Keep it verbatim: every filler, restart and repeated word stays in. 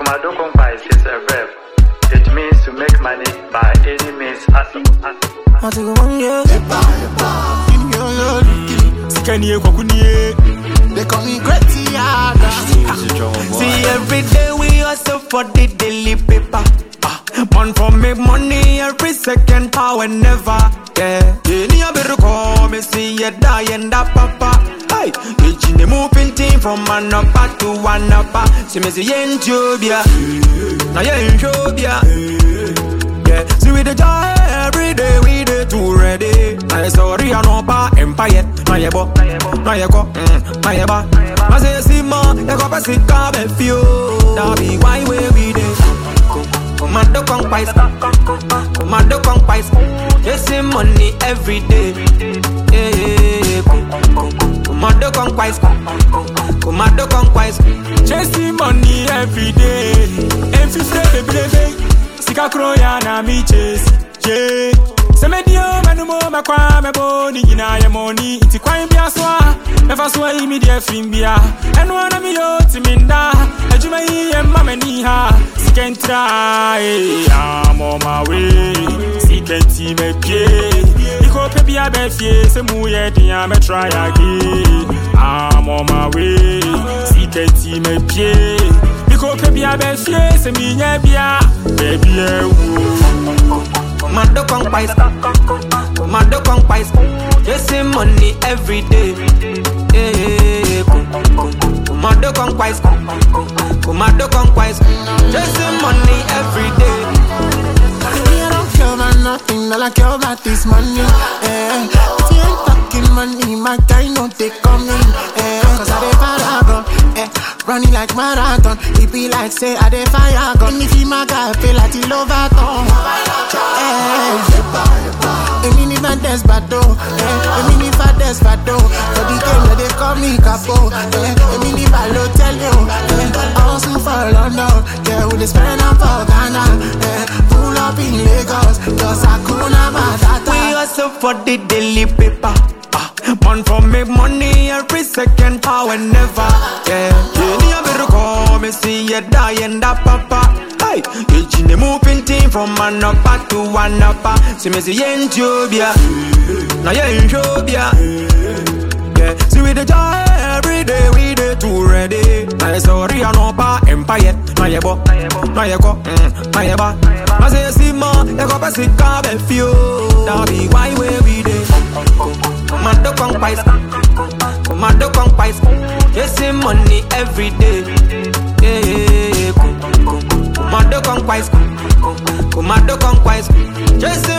Commando Compise is a verb. It means to make money by any means possible. I take one year. They call me Gretiada. See, every day we hustle for the daily paper. Man for make money every second, power never. Yeah, any of it call me see you die and that papa. Hey, each in the moving team from one upper to one upper. See me see you in Jobia. Now you in Jobia. Yeah, see we the joy every day we the too ready. I sorry I know pa empire. Now you bo, now you go, now you ba. I say see ma, you go pass it come and feel. Now be why we we dey. Commando Compise, Commando Compise, chasing money every day. Yeah, yeah, yeah. Commando Compise, Commando Compise, chasing money every day. If you say baby, baby, sika kroya na mi chase. Yeah, semedio manumo makwa meboni ina ye money. Iti kwa imbia swa, never swa immediate fimbia. And one of me yo timinda, ejuma iye mama ni ha. Can try, I'm on my way. See, can see me pay. You go pay a bad face, and move yet, I'm a try again. I'm on my way. See, can see me pay. You go pay a bad face, and me, yeah, baby. Commando Compise, Commando Compise, chasing money every day. Yeah, yeah, yeah. Commando Compise, Commando Compise, chasing money every day. Me, I don't care about nothing, all I care about this money. Eh. If you ain't talking money, my guy no they coming. Eh. Cause I dey paragon, eh. Running like marathon, it be like say I dey fire gun. If you my guy feel like he love at all. A mini van despato, a mini van despato. For the game they call me capo, a mini balo tell you. I also for London, yeah, we spend on for Ghana, pull up in Lagos, just Hakuna Matata. We hustle for the daily paper. Man for make money every second, power never. Yeah, any of it call me see you die and that papa. Hey, each in the moving team from one upper to one upper. See me see you in Jobia. Now you in Jobia. Yeah, see we the joy every day we the too ready. I sorry I know pa empire. Now you bo, now you go, now you ba. I say see ma, you go pass it come and feel. Now be why we we dey. Commando Compise, Commando Compise, chasing money every day. Yeah, yeah, yeah. Commando Compise, Commando Compise, chasing